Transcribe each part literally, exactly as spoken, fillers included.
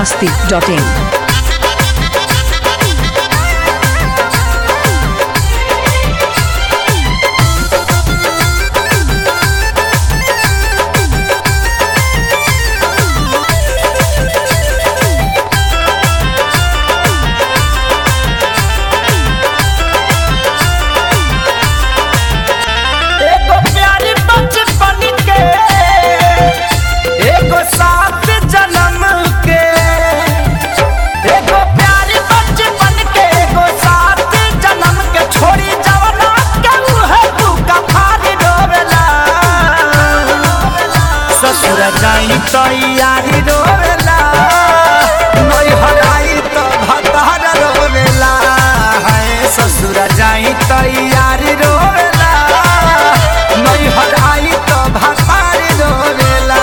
masti dot in. जाई तैयारी रोवेला नई हराई तो भतार रोवेला है ससुर जाई तैयारी रोवेला नई हराई तो भतार रोवेला।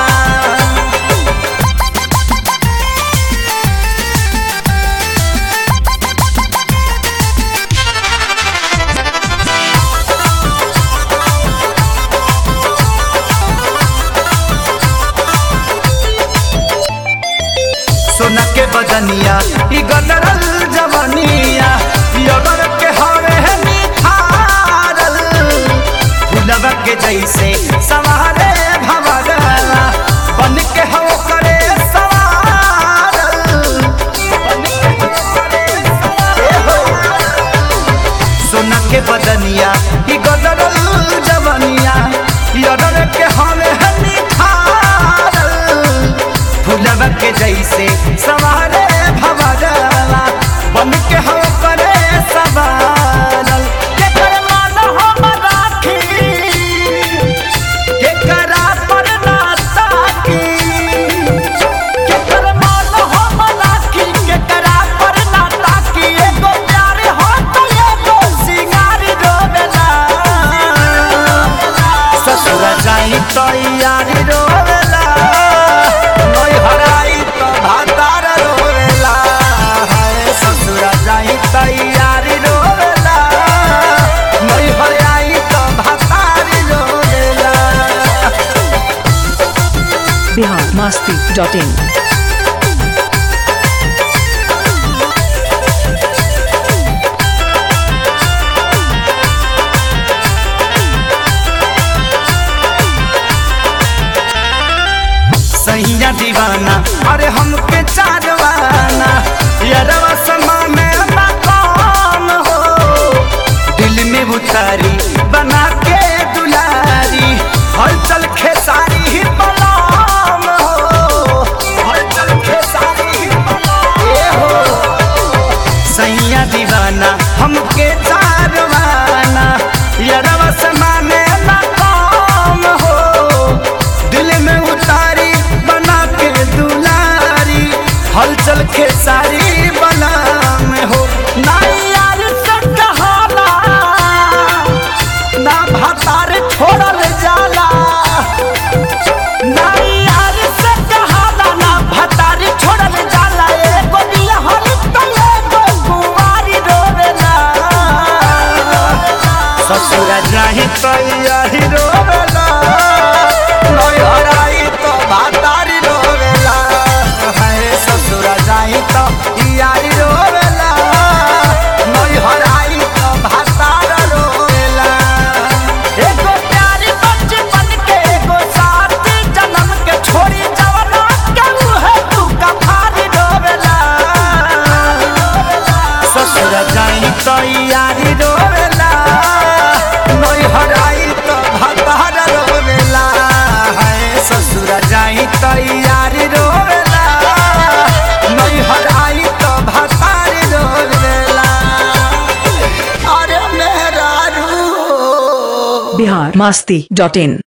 सोना के बदनिया ई गदरल जवनिया योगर के हवे है निखारल फुलवा के जैसे सवारे भवरला बन के हो करे सवारल बन के हो करे सवारल। सोना के बदनिया ई गदरल जवनिया योगर के हवे है निखारल फुलवा के जैसे सवारे भवरला बन के हो करे सवारल। के कर मान हम राखी के करा पर ना ताकी के कर मान हम राखी के करा पर ना ताकी एगो प्यार हो तो एगो सिंगार रोवेला ससुर जाई तैयारी रोवेला नई हराई तो भतार रोवेला है ससुर जाई तैयारी रोवेला नई हराई तो भतार रोवेला। Bihar masti dot in. सैया दीवाना अरे हमके चारवाना यारवा समा में मकाम हो दिल में उतारी बना के दुलारी हलचल खेसारी ही बलाम हो हलचल खेसारी ही बलाम ए हो सैया दीवाना हमके चारवाना यारवा समा में मकाम हो दिल में उतारी हलचल खेसारी बना में हो ना यार से कहाला ना भतार छोड़ल जाला ना यार से कहाला ना भतार छोड़ल जाला एगो निहल तो एगो कुंवारी रोवेला ससुर जाही तैयारी रोवेला नई हराई तो भतारी रोवेला ससुर जाई तो यारी रोवेला नई हराई तो भतार रोवेला। एगो प्यार बचपन के एगो साथ जन्म के छोड़ी जवना केहू है तू कफारी रोवेला ससुर जाई तो यारी रोवेला नई हराई तो भतार रोवेला है ससुर जाई तो यारी रोवेला नई हराई तो भतार रोवेला। अरे मेरा रू Bihar masti dot in.